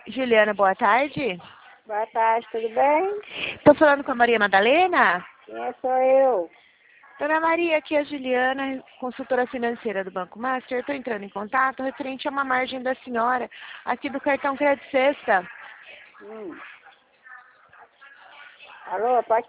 Juliana, boa tarde. Boa tarde, tudo bem? Estou falando com a Maria Madalena? Sou eu. Dona Maria, aqui é a Juliana, consultora financeira do Banco Master. Estou entrando em contato referente a uma margem da senhora aqui do cartão Crédito Sexta. Alô, pode